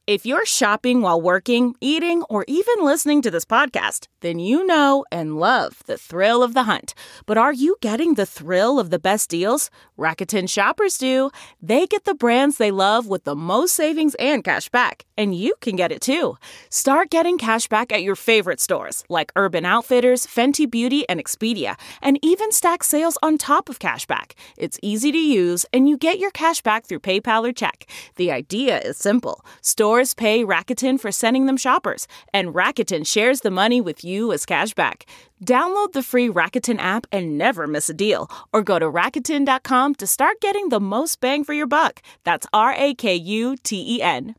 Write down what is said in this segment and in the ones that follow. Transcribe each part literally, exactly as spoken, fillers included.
If you're shopping while working, eating, or even listening to this podcast, then you know and love the thrill of the hunt. But are you getting the thrill of the best deals? Rakuten shoppers do. They get the brands they love with the most savings and cash back. And you can get it too. Start getting cash back at your favorite stores like Urban Outfitters, Fenty Beauty, and Expedia, and even stack sales on top of cash back. It's easy to use, and you get your cash back through PayPal or check. The idea is simple. Stores pay Rakuten for sending them shoppers, and Rakuten shares the money with you as cash back. Download the free Rakuten app and never miss a deal, or go to Rakuten dot com to start getting the most bang for your buck. That's R A K U T E N.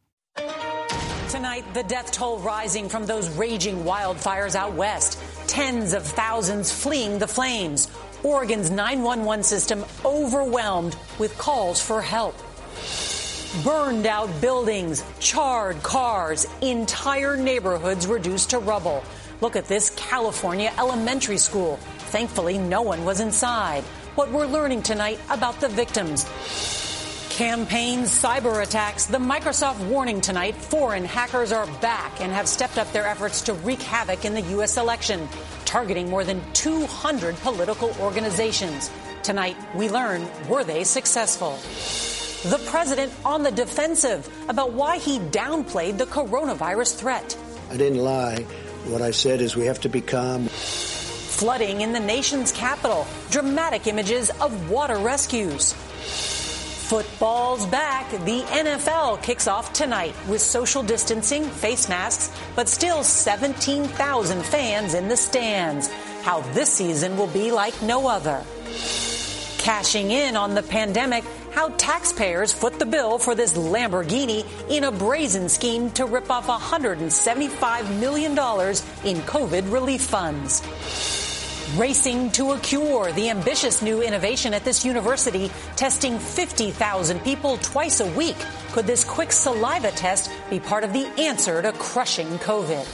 Tonight, the death toll rising from those raging wildfires out west. Tens of thousands fleeing the flames. Oregon's nine one one system overwhelmed with calls for help. Burned out buildings, charred cars, entire neighborhoods reduced to rubble. Look at this California elementary school. Thankfully, no one was inside. What we're learning tonight about the victims. Campaign cyber attacks. The Microsoft warning tonight, foreign hackers are back and have stepped up their efforts to wreak havoc in the U S election, targeting more than two hundred political organizations. Tonight, we learn, were they successful? The president on the defensive about why he downplayed the coronavirus threat. I didn't lie. What I said is we have to be calm. Flooding in the nation's capital. Dramatic images of water rescues. Football's back. The N F L kicks off tonight with social distancing, face masks, but still seventeen thousand fans in the stands. How this season will be like no other. Cashing in on the pandemic, how taxpayers foot the bill for this Lamborghini in a brazen scheme to rip off one hundred seventy-five million dollars in COVID relief funds. Racing to a cure, the ambitious new innovation at this university, testing fifty thousand people twice a week. Could this quick saliva test be part of the answer to crushing COVID?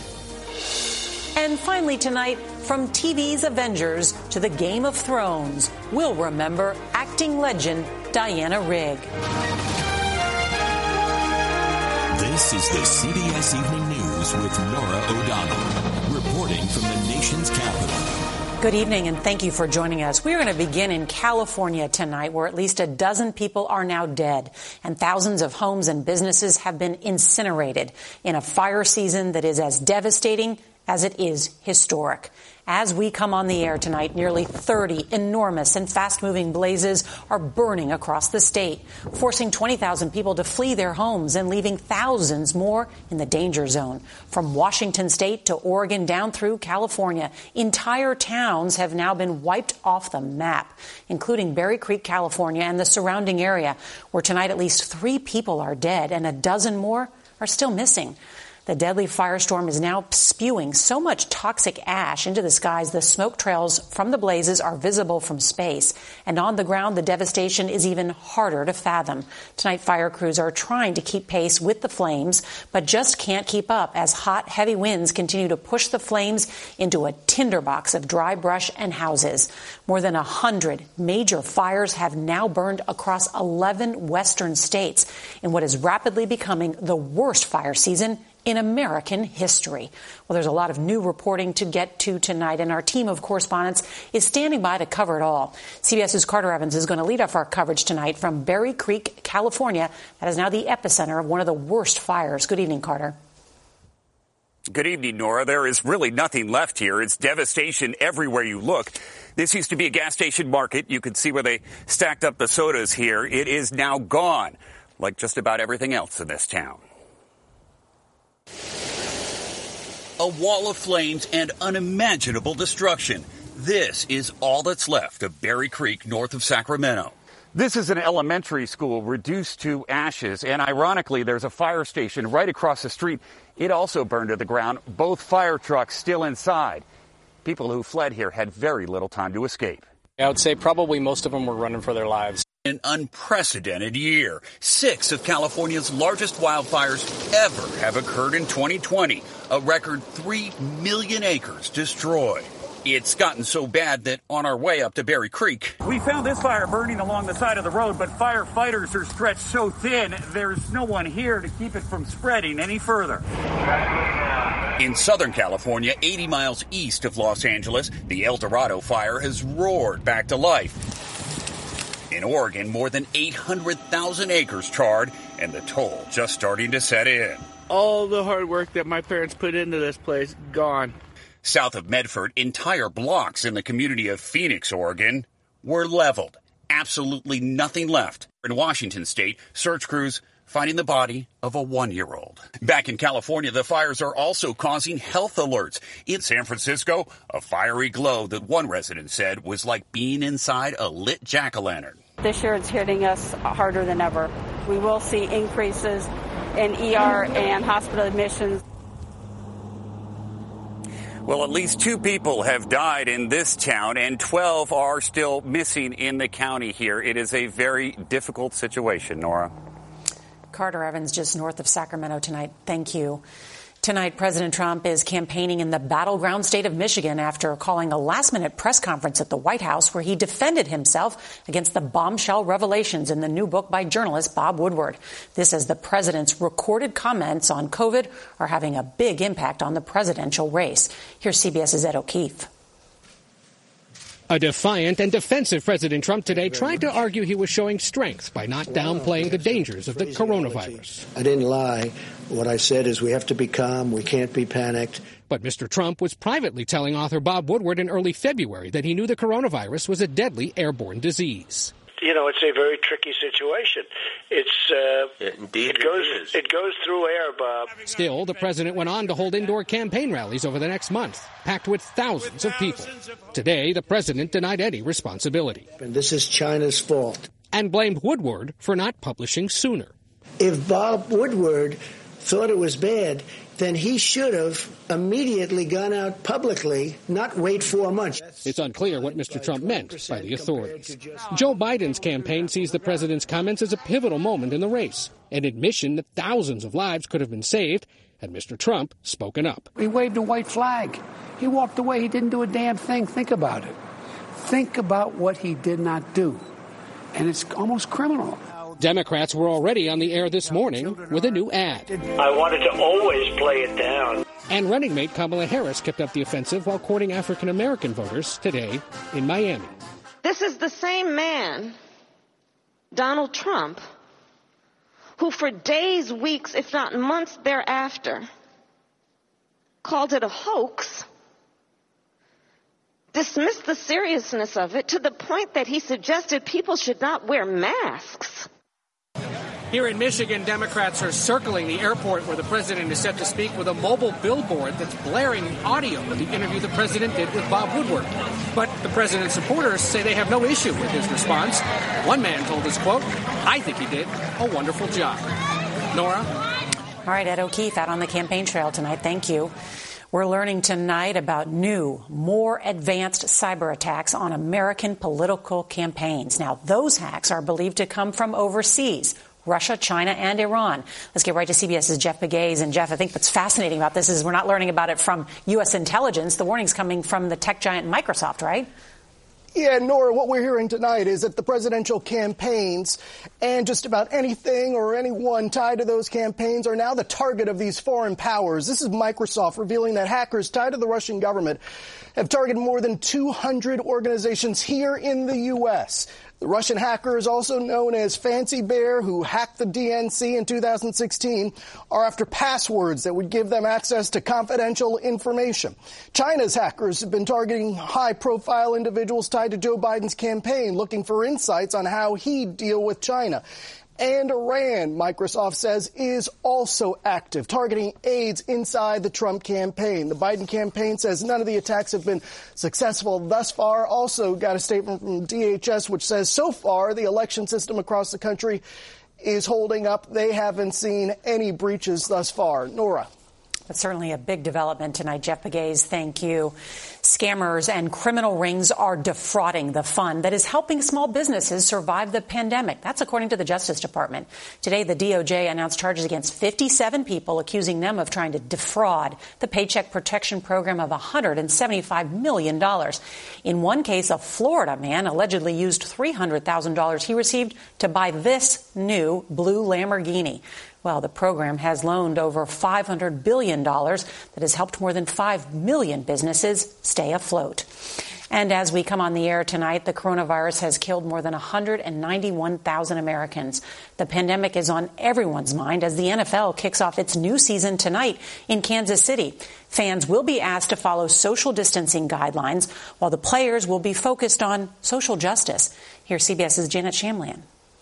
And finally tonight, from T V's Avengers to the Game of Thrones, we'll remember acting legend Diana Rigg. This is the C B S Evening News with Norah O'Donnell, reporting from the nation's capital. Good evening, and thank you for joining us. We are going to begin in California tonight, where at least a dozen people are now dead, and thousands of homes and businesses have been incinerated in a fire season that is as devastating as it is historic. As we come on the air tonight, nearly thirty enormous and fast-moving blazes are burning across the state, forcing twenty thousand people to flee their homes and leaving thousands more in the danger zone. From Washington state to Oregon down through California, entire towns have now been wiped off the map, including Berry Creek, California, and the surrounding area, where tonight at least three people are dead and a dozen more are still missing. The deadly firestorm is now spewing so much toxic ash into the skies, the smoke trails from the blazes are visible from space. And on the ground, the devastation is even harder to fathom. Tonight, fire crews are trying to keep pace with the flames, but just can't keep up as hot, heavy winds continue to push the flames into a tinderbox of dry brush and houses. More than one hundred major fires have now burned across eleven western states in what is rapidly becoming the worst fire season in American history. Well, there's a lot of new reporting to get to tonight, and our team of correspondents is standing by to cover it all. CBS's Carter Evans is going to lead off our coverage tonight from Berry Creek, California. That is now the epicenter of one of the worst fires. Good evening, Carter. Good evening, Nora. There is really nothing left here. It's devastation everywhere you look. This used to be a gas station market. You can see where they stacked up the sodas here. It is now gone, like just about everything else in this town. A wall of flames and unimaginable destruction. This is all that's left of Berry Creek, north of Sacramento. This is an elementary school reduced to ashes, and ironically, there's a fire station right across the street. It also burned to the ground, both fire trucks still inside. People who fled here had very little time to escape. I would say probably most of them were running for their lives. An unprecedented year. Six of California's largest wildfires ever have occurred in twenty twenty. A record three million acres destroyed. It's gotten so bad that on our way up to Berry Creek, we found this fire burning along the side of the road, but firefighters are stretched so thin, there's no one here to keep it from spreading any further. In Southern California, eighty miles east of Los Angeles, the El Dorado fire has roared back to life. In Oregon, more than eight hundred thousand acres charred, and the toll just starting to set in. All the hard work that my parents put into this place, gone. South of Medford, entire blocks in the community of Phoenix, Oregon, were leveled. Absolutely nothing left. In Washington state, search crews finding the body of a one-year-old. Back in California, the fires are also causing health alerts. In San Francisco, a fiery glow that one resident said was like being inside a lit jack-o'-lantern. This year it's hitting us harder than ever. We will see increases in E R and hospital admissions. Well, at least two people have died in this town, and twelve are still missing in the county here. It is a very difficult situation, Nora. Carter Evans, just north of Sacramento tonight. Thank you. Tonight, President Trump is campaigning in the battleground state of Michigan after calling a last-minute press conference at the White House where he defended himself against the bombshell revelations in the new book by journalist Bob Woodward. This as the president's recorded comments on COVID are having a big impact on the presidential race. Here's CBS's Ed O'Keefe. A defiant and defensive President Trump today tried to argue he was showing strength by not downplaying the dangers of the coronavirus. I didn't lie. What I said is we have to be calm. We can't be panicked. But Mister Trump was privately telling author Bob Woodward in early February that he knew the coronavirus was a deadly airborne disease. You know, it's a very tricky situation. It's uh, Indeed it goes it, is. it goes through air, Bob. Still, the president went on to hold indoor campaign rallies over the next month, packed with thousands of people. Today, the president denied any responsibility. And this is China's fault. And blamed Woodward for not publishing sooner. If Bob Woodward thought it was bad, then he should have immediately gone out publicly, not wait four months. It's unclear what Mister Trump meant by the authorities. Joe Biden's campaign sees the president's comments as a pivotal moment in the race, an admission that thousands of lives could have been saved had Mister Trump spoken up. He waved a white flag. He walked away. He didn't do a damn thing. Think about it. Think about what he did not do. And it's almost criminal. Democrats were already on the air this morning with a new ad. I wanted to always play it down. And running mate Kamala Harris kept up the offensive while courting African-American voters today in Miami. This is the same man, Donald Trump, who for days, weeks, if not months thereafter, called it a hoax, dismissed the seriousness of it to the point that he suggested people should not wear masks. Here in Michigan, Democrats are circling the airport where the president is set to speak with a mobile billboard that's blaring audio of the interview the president did with Bob Woodward. But the president's supporters say they have no issue with his response. One man told us, quote, "I think he did a wonderful job." Nora? All right, Ed O'Keefe out on the campaign trail tonight. Thank you. We're learning tonight about new, more advanced cyber attacks on American political campaigns. Now, those hacks are believed to come from overseas. Russia, China, and Iran. Let's get right to CBS's Jeff Pegues. And Jeff, I think what's fascinating about this is we're not learning about it from U S intelligence. The warning's coming from the tech giant Microsoft, right? Yeah, Nora, what we're hearing tonight is that the presidential campaigns and just about anything or anyone tied to those campaigns are now the target of these foreign powers. This is Microsoft revealing that hackers tied to the Russian government have targeted more than two hundred organizations here in the U S. The Russian hackers, also known as Fancy Bear, who hacked the D N C in two thousand sixteen, are after passwords that would give them access to confidential information. China's hackers have been targeting high-profile individuals tied to Joe Biden's campaign, looking for insights on how he'd deal with China. And Iran, Microsoft says, is also active, targeting aides inside the Trump campaign. The Biden campaign says none of the attacks have been successful thus far. Also got a statement from D H S which says so far the election system across the country is holding up. They haven't seen any breaches thus far. Nora. That's certainly a big development tonight. Jeff Pegues, thank you. Scammers and criminal rings are defrauding the fund that is helping small businesses survive the pandemic. That's according to the Justice Department. Today, the D O J announced charges against fifty-seven people, accusing them of trying to defraud the Paycheck Protection Program of one hundred seventy-five million dollars. In one case, a Florida man allegedly used three hundred thousand dollars he received to buy this new blue Lamborghini. Well, the program has loaned over five hundred billion dollars that has helped more than five million businesses stay afloat. And as we come on the air tonight, the coronavirus has killed more than one hundred ninety-one thousand Americans. The pandemic is on everyone's mind as the N F L kicks off its new season tonight in Kansas City. Fans will be asked to follow social distancing guidelines, while the players will be focused on social justice. Here's CBS's Janet Shamlian.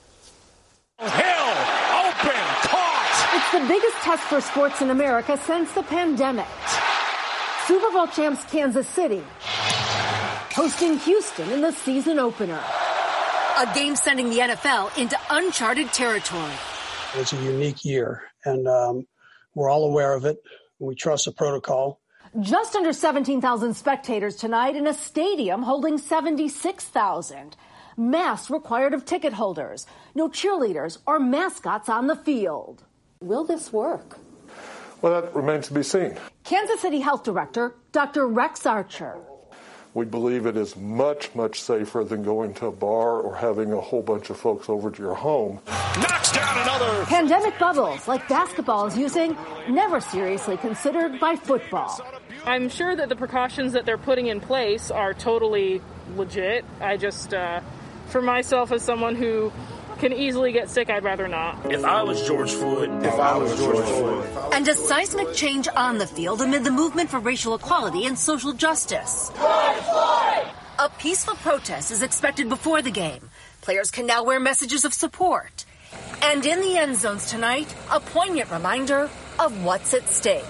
It's the biggest test for sports in America since the pandemic. Super Bowl champs Kansas City hosting Houston in the season opener. A game sending the N F L into uncharted territory. It's a unique year, and um, we're all aware of it. We trust the protocol. Just under seventeen thousand spectators tonight in a stadium holding seventy-six thousand. Masks required of ticket holders. No cheerleaders or mascots on the field. Will this work? Well, that remains to be seen. Kansas City Health Director Doctor Rex Archer. We believe it is much, much safer than going to a bar or having a whole bunch of folks over to your home. Knocks down another. Pandemic bubbles, like basketball is using, never seriously considered by football. I'm sure that the precautions that they're putting in place are totally legit. I just, uh, for myself as someone who can easily get sick, I'd rather not. If I was George Floyd, if I was George Floyd. And a seismic change on the field amid the movement for racial equality and social justice. George Floyd! A peaceful protest is expected before the game. Players can now wear messages of support. And in the end zones tonight, a poignant reminder of what's at stake.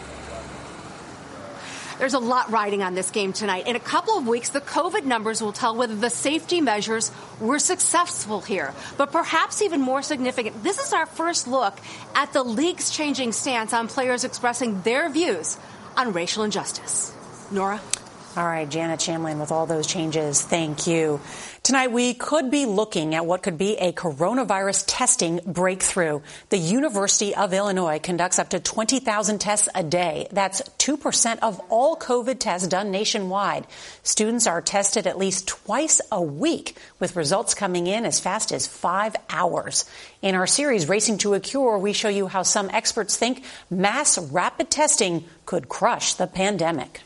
There's a lot riding on this game tonight. In a couple of weeks, the COVID numbers will tell whether the safety measures were successful here. But perhaps even more significant, this is our first look at the league's changing stance on players expressing their views on racial injustice. Nora? All right, Janet Shamlian with all those changes. Thank you. Tonight, we could be looking at what could be a coronavirus testing breakthrough. The University of Illinois conducts up to twenty thousand tests a day. That's two percent of all COVID tests done nationwide. Students are tested at least twice a week, with results coming in as fast as five hours. In our series, Racing to a Cure, we show you how some experts think mass rapid testing could crush the pandemic.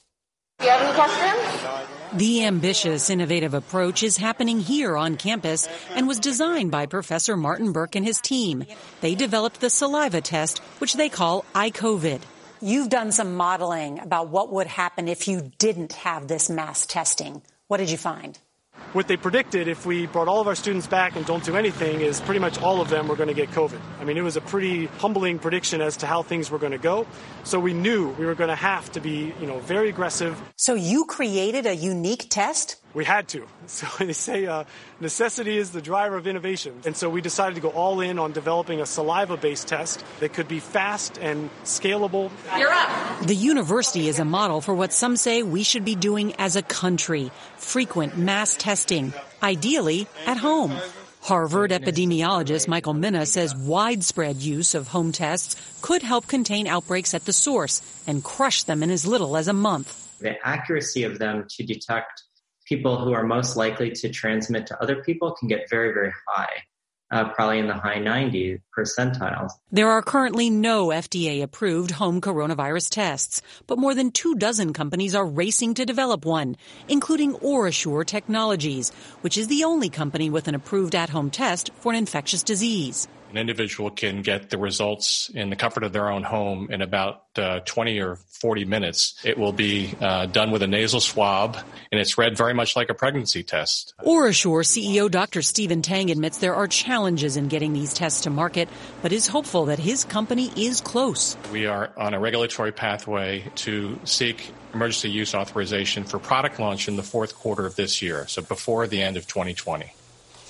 Do you have any questions? The ambitious, innovative approach is happening here on campus and was designed by Professor Martin Burke and his team. They developed the saliva test, which they call iCovid. You've done some modeling about what would happen if you didn't have this mass testing. What did you find? What they predicted, if we brought all of our students back and don't do anything, is pretty much all of them were going to get COVID. I mean, it was a pretty humbling prediction as to how things were going to go. So we knew we were going to have to be, you know, very aggressive. So you created a unique test? We had to. So they say uh, necessity is the driver of innovation. And so we decided to go all in on developing a saliva-based test that could be fast and scalable. You're up. The university is a model for what some say we should be doing as a country. Frequent mass testing, ideally at home. Harvard epidemiologist Michael Mina says widespread use of home tests could help contain outbreaks at the source and crush them in as little as a month. The accuracy of them to detect people who are most likely to transmit to other people can get very, very high, uh, probably in the high ninety percentiles. There are currently no F D A-approved home coronavirus tests, but more than two dozen companies are racing to develop one, including OraSure Technologies, which is the only company with an approved at-home test for an infectious disease. An individual can get the results in the comfort of their own home in about uh, twenty or forty minutes. It will be uh, done with a nasal swab, and it's read very much like a pregnancy test. OraSure C E O Doctor Stephen Tang admits there are challenges in getting these tests to market, but is hopeful that his company is close. We are on a regulatory pathway to seek emergency use authorization for product launch in the fourth quarter of this year, so before the end of twenty twenty.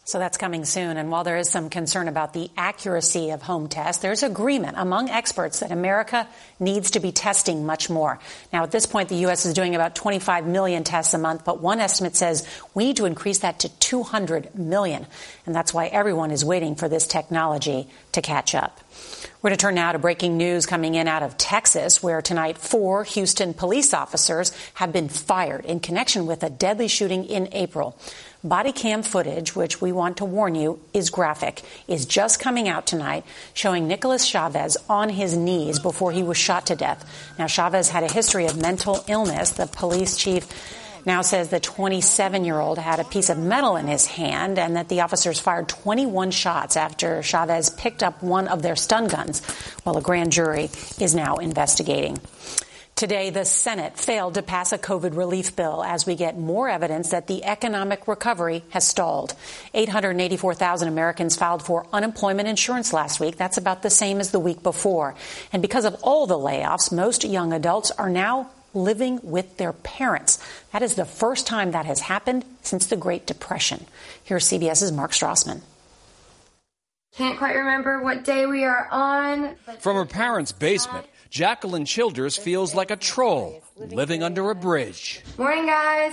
So that's coming soon. And while there is some concern about the accuracy of home tests, there's agreement among experts that America needs to be testing much more. Now, at this point, the U S is doing about twenty-five million tests a month, but one estimate says we need to increase that to two hundred million. And that's why everyone is waiting for this technology to catch up. We're going to turn now to breaking news coming in out of Texas, where tonight four Houston police officers have been fired in connection with a deadly shooting in April. Body cam footage, which we want to warn you is graphic, is just coming out tonight, showing Nicholas Chavez on his knees before he was shot to death. Now, Chavez had a history of mental illness. The police chief now says the twenty-seven-year-old had a piece of metal in his hand and that the officers fired twenty-one shots after Chavez picked up one of their stun guns, while a grand jury is now investigating. Today, the Senate failed to pass a COVID relief bill as we get more evidence that the economic recovery has stalled. eight hundred eighty-four thousand Americans filed for unemployment insurance last week. That's about the same as the week before. And because of all the layoffs, most young adults are now living with their parents. That is the first time that has happened since the Great Depression. Here's CBS's Mark Strassman. Can't quite remember what day we are on. From her parents' basement, Jacqueline Childers feels like a troll living under a bridge. Morning, guys.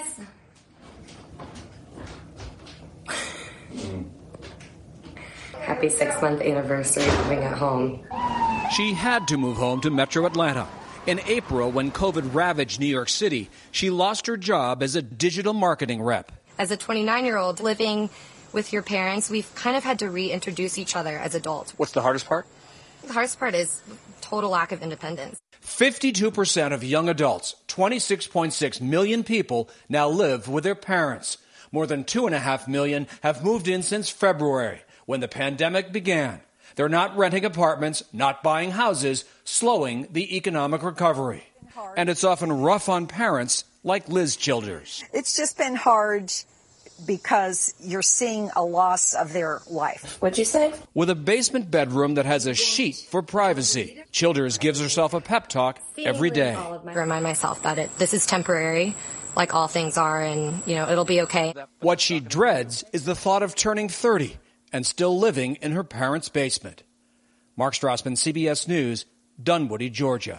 Happy six-month anniversary living at home. She had to move home to Metro Atlanta. In April, when COVID ravaged New York City, she lost her job as a digital marketing rep. As a twenty-nine-year-old living with your parents, we've kind of had to reintroduce each other as adults. What's the hardest part? The hardest part is total lack of independence. fifty-two percent of young adults, twenty-six point six million people, now live with their parents. More than two point five million have moved in since February, when the pandemic began. They're not renting apartments, not buying houses, slowing the economic recovery. And it's often rough on parents like Liz Childers. It's just been hard because you're seeing a loss of their life. What'd you say? With a basement bedroom that has a sheet for privacy, Childers gives herself a pep talk every day. I remind myself that it this is temporary, like all things are, and, you know, it'll be okay. What she dreads is the thought of turning thirty and still living in her parents' basement. Mark Strassman, C B S News, Dunwoody, Georgia.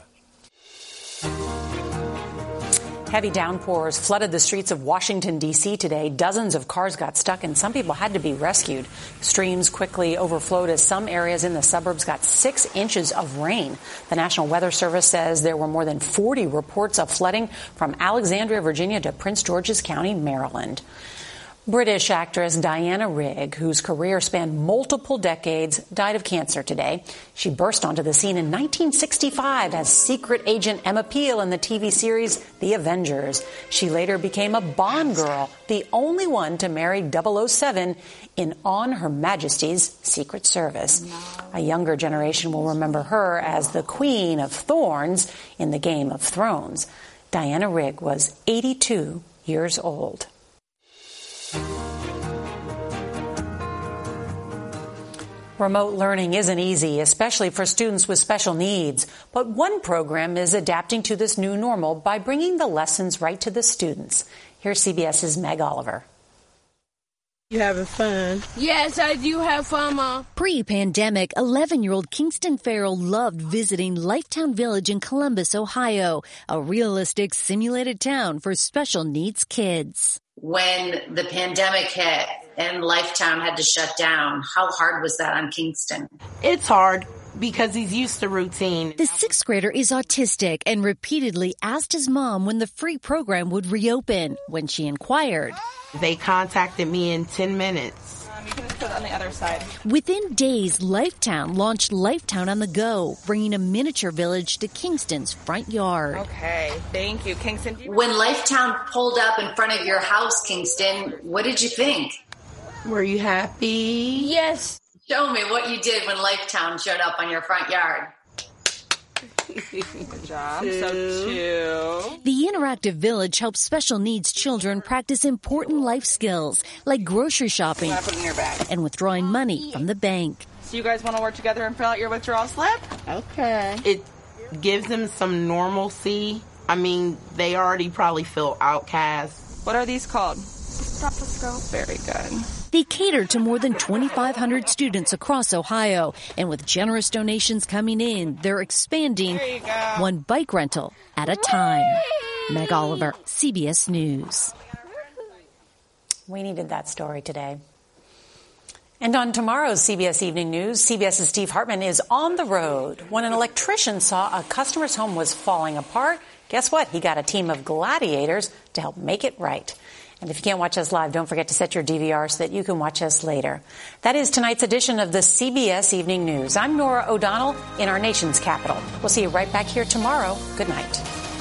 Heavy downpours flooded the streets of Washington, D C today. Dozens of cars got stuck and some people had to be rescued. Streams quickly overflowed as some areas in the suburbs got six inches of rain. The National Weather Service says there were more than forty reports of flooding from Alexandria, Virginia to Prince George's County, Maryland. British actress Diana Rigg, whose career spanned multiple decades, died of cancer today. She burst onto the scene in nineteen sixty-five as secret agent Emma Peel in the T V series The Avengers. She later became a Bond girl, the only one to marry double oh seven in On Her Majesty's Secret Service. A younger generation will remember her as the Queen of Thorns in the Game of Thrones. Diana Rigg was eighty-two years old. Remote learning isn't easy, especially for students with special needs. But one program is adapting to this new normal by bringing the lessons right to the students. Here's CBS's Meg Oliver. You having fun? Yes, I do have fun, Mom. Pre-pandemic, eleven-year-old Kingston Farrell loved visiting Lifetown Village in Columbus, Ohio, a realistic simulated town for special needs kids. When the pandemic hit and Lifetown had to shut down, how hard was that on Kingston? It's hard because he's used to routine. The sixth grader is autistic and repeatedly asked his mom when the free program would reopen. When she inquired, they contacted me in ten minutes. Um, you can just put it on the other side. Within days, Lifetown launched Lifetown on the Go, bringing a miniature village to Kingston's front yard. Okay, thank you, Kingston. When Lifetown pulled up in front of your house, Kingston, what did you think? Were you happy? Yes. Show me what you did when Lifetown showed up on your front yard. Good job. So two. The interactive village helps special needs children practice important life skills like grocery shopping Put it in your bag. and withdrawing money from the bank. So you guys want to work together and fill out your withdrawal slip? Okay. It gives them some normalcy. I mean, they already probably feel outcast. What are these called? Stethoscope. Very good. They cater to more than twenty-five hundred students across Ohio. And with generous donations coming in, they're expanding one bike rental at a time. Meg Oliver, C B S News. We needed that story today. And on tomorrow's C B S Evening News, CBS's Steve Hartman is on the road. When an electrician saw a customer's home was falling apart, guess what? He got a team of gladiators to help make it right. And if you can't watch us live, don't forget to set your D V R so that you can watch us later. That is tonight's edition of the C B S Evening News. I'm Norah O'Donnell in our nation's capital. We'll see you right back here tomorrow. Good night.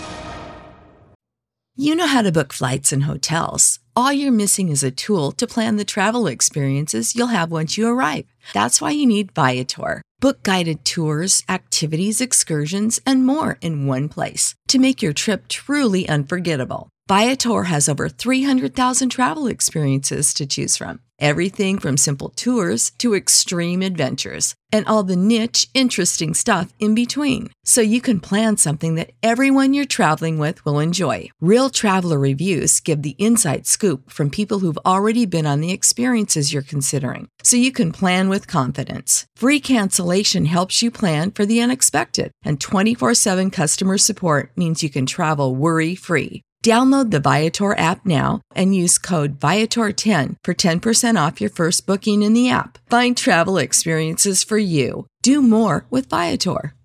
You know how to book flights and hotels. All you're missing is a tool to plan the travel experiences you'll have once you arrive. That's why you need Viator. Book guided tours, activities, excursions, and more in one place to make your trip truly unforgettable. Viator has over three hundred thousand travel experiences to choose from. Everything from simple tours to extreme adventures and all the niche, interesting stuff in between. So you can plan something that everyone you're traveling with will enjoy. Real traveler reviews give the inside scoop from people who've already been on the experiences you're considering. So you can plan with confidence. Free cancellation helps you plan for the unexpected. And twenty-four seven customer support means you can travel worry-free. Download the Viator app now and use code Viator ten for ten percent off your first booking in the app. Find travel experiences for you. Do more with Viator.